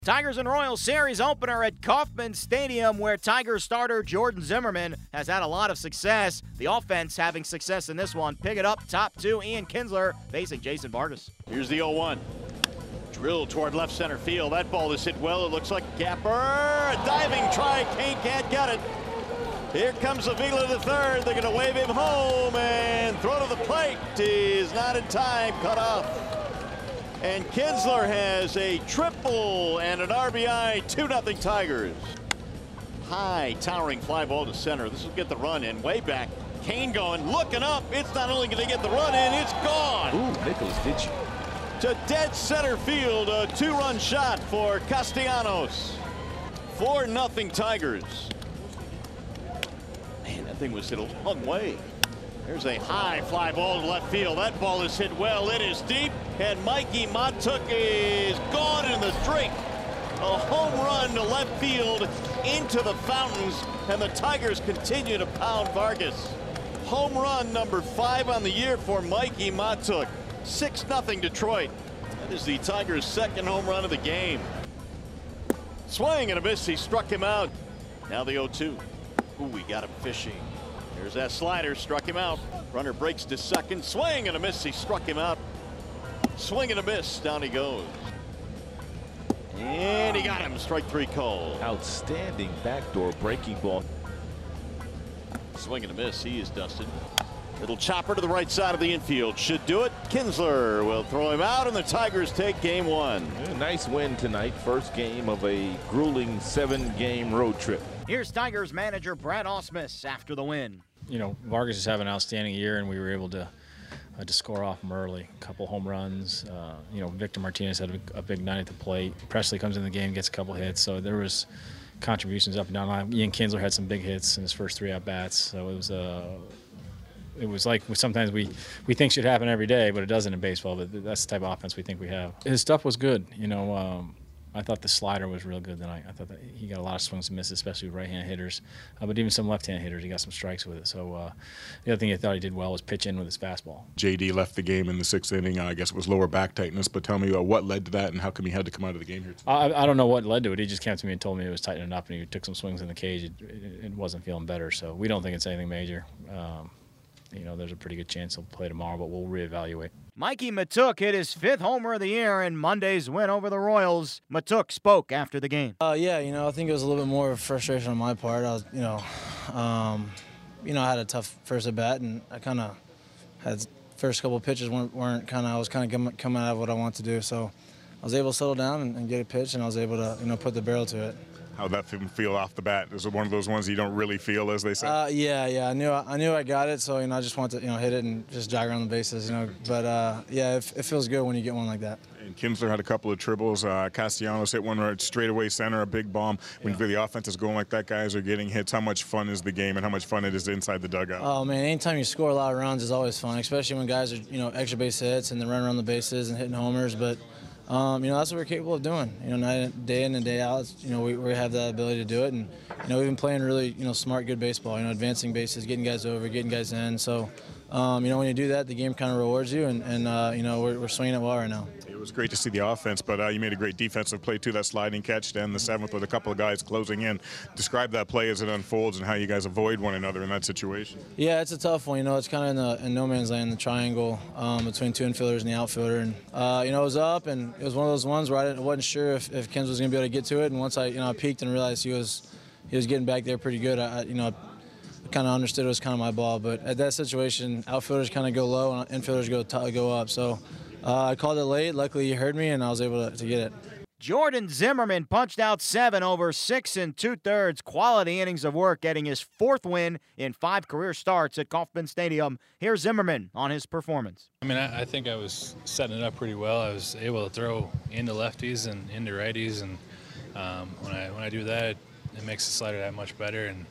Tigers and Royals series opener at Kauffman Stadium, where Tigers starter Jordan Zimmermann has had a lot of success. The offense having success in this one. Pick it up, top two, Ian Kinsler facing Jason Vargas. Here's the 0-1. Drill toward left center field. That ball is hit well. It looks like a gapper. A diving try. Kane can't get it. Here comes Avila to third. They're going to wave him home, and throw to the plate is not in time. Cut off. And Kinsler has a triple and an RBI. 2-0 Tigers. High, towering fly ball to center. This will get the run in. Way back. Kane going, looking up. It's not only going to get the run in, it's gone. Ooh, Nicholas, did you? To dead center field, a 2-run shot for Castellanos. 4-0 Tigers. Man, that thing was hit a long way. There's a high fly ball to left field. That ball is hit well. It is deep, and Mikey Matuk is gone in the drink. A home run to left field into the fountains, and the Tigers continue to pound Vargas. Home run number 5 on the year for Mikey Matuk. 6-0 Detroit. That is the Tigers' second home run of the game. Swing and a miss. He struck him out. Now the 0-2. Ooh, we got him fishing. There's that slider, struck him out. Runner breaks to second. Swing and a miss. He struck him out. Swing and a miss. Down he goes. And he got him. Strike 3 call. Outstanding backdoor breaking ball. Swing and a miss. He is dusted. Little chopper to the right side of the infield. Should do it. Kinsler will throw him out, and the Tigers take game 1. Nice win tonight. First game of a grueling 7-game road trip. Here's Tigers manager Brad Ausmus after the win. You know, Vargas is having an outstanding year, and we were able to score off him early. A couple home runs. You know, Victor Martinez had a big night at the plate. Presley comes in the game, gets a couple hits. So there was contributions up and down. Ian Kinsler had some big hits in his first 3 at-bats. So it was like sometimes we think should happen every day, but it doesn't in baseball. But that's the type of offense we think we have. His stuff was good. You know, I thought the slider was real good tonight. I thought that he got a lot of swings and misses, especially with right-hand hitters. But even some left-hand hitters, he got some strikes with it. So the other thing I thought he did well was pitch in with his fastball. JD left the game in the 6th inning. I guess it was lower back tightness. But tell me what led to that, and how come he had to come out of the game here? I don't know what led to it. He just came to me and told me it was tightening up, and he took some swings in the cage. It wasn't feeling better. So we don't think it's anything major. You know, there's a pretty good chance he'll play tomorrow, but we'll reevaluate. Mikey Matuk hit his 5th homer of the year in Monday's win over the Royals. Matuk spoke after the game. Yeah, you know, I think it was a little bit more of frustration on my part. I was, I had a tough first at bat, and I kind of had first couple of pitches weren't kind of. I was kind of coming out of what I want to do, so I was able to settle down and get a pitch, and I was able to, put the barrel to it. How'd that feel off the bat? Is it one of those ones you don't really feel, as they say? Yeah. I knew I got it, so I just wanted to hit it and just jog around the bases, But yeah, it feels good when you get one like that. And Kinsler had a couple of triples. Castellanos hit one right straight away center, a big bomb. When the offense is going like that, guys are getting hits. How much fun is the game, and how much fun it is inside the dugout? Oh man, anytime you score a lot of runs is always fun, especially when guys are extra base hits and they run around the bases and hitting homers. But that's what we're capable of doing. Day in and day out. We have that ability to do it, and we've been playing really smart, good baseball. Advancing bases, getting guys over, getting guys in. So, when you do that, the game kind of rewards you, and we're swinging it well right now. It was great to see the offense, but you made a great defensive play too. That sliding catch to end the 7th with a couple of guys closing in. Describe that play as it unfolds and how you guys avoid one another in that situation. Yeah, it's a tough one. It's kind of in no man's land, the triangle between 2 infielders and the outfielder. And it was up, and it was one of those ones where I wasn't sure if Kins was going to be able to get to it. And once I peeked and realized he was getting back there pretty good, I kind of understood it was kind of my ball. But at that situation, outfielders kind of go low and infielders go up. So I called it late. Luckily, he heard me, and I was able to get it. Jordan Zimmermann punched out 7 over 6 2/3 quality innings of work, getting his 4th win in 5 career starts at Kauffman Stadium. Here's Zimmermann on his performance. I think I was setting it up pretty well. I was able to throw into lefties and into righties, and when I do that, it makes the slider that much better. And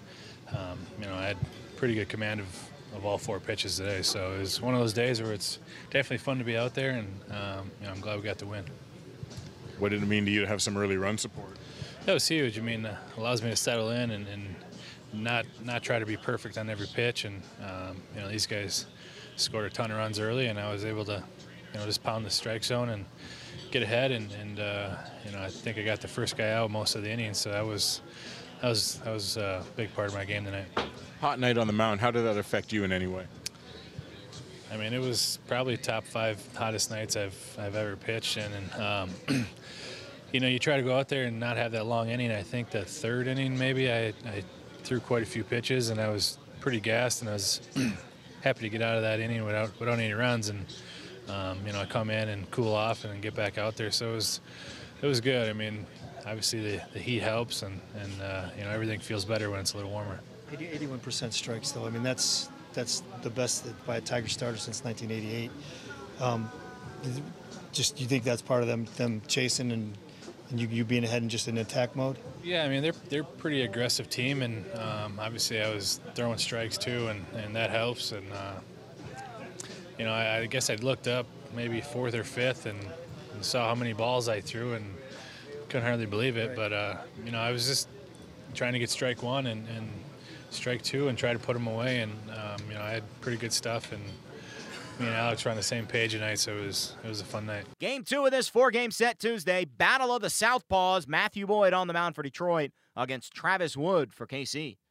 I had pretty good command of all 4 pitches today. So it was one of those days where it's definitely fun to be out there, and I'm glad we got the win. What did it mean to you to have some early run support? That was huge. Allows me to settle in and not try to be perfect on every pitch. And these guys scored a ton of runs early, and I was able to just pound the strike zone and get ahead, and you know, I think I got the first guy out most of the innings, so that was a big part of my game tonight. Hot night on the mound. How did that affect you in any way? I mean, it was probably top 5 hottest nights I've ever pitched in, and you know, you try to go out there and not have that long inning. I think the 3rd inning maybe I threw quite a few pitches, and I was pretty gassed, and I was happy to get out of that inning without any runs, and you know, I come in and cool off and get back out there. So it was good. I mean, obviously the heat helps, and you know, everything feels better when it's a little warmer. 81% strikes, though. I mean, that's the best by a Tiger starter since 1988. Just you think that's part of them chasing and you being ahead in just an attack mode? Yeah, I mean, they're a pretty aggressive team, and obviously I was throwing strikes too, and that helps. And you know, I guess I looked up maybe 4th or 5th and saw how many balls I threw, and couldn't hardly believe it. But you know, I was just trying to get strike 1 and strike 2 and try to put them away. And you know, I had pretty good stuff, and me and Alex were on the same page tonight, so it was a fun night. Game 2 of this 4-game set Tuesday. Battle of the Southpaws. Matthew Boyd on the mound for Detroit against Travis Wood for KC.